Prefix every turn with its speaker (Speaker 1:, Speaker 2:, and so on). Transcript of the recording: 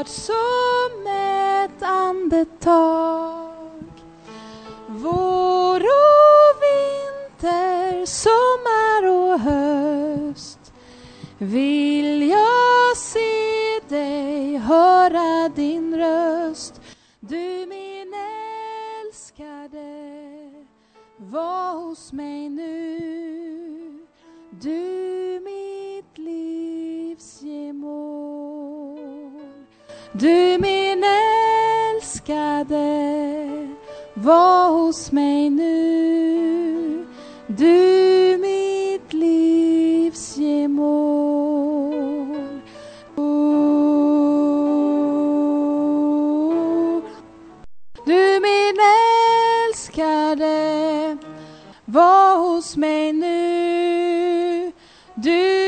Speaker 1: snart som ett andetag. Vår och vinter, sommar och höst, vill jag se dig, höra din röst. Du min älskade, var hos mig nu. Du mitt livs gemål. Du min älskade, var hos mig nu. Du mitt livs gemål. Du min älskade, var hos mig nu. Du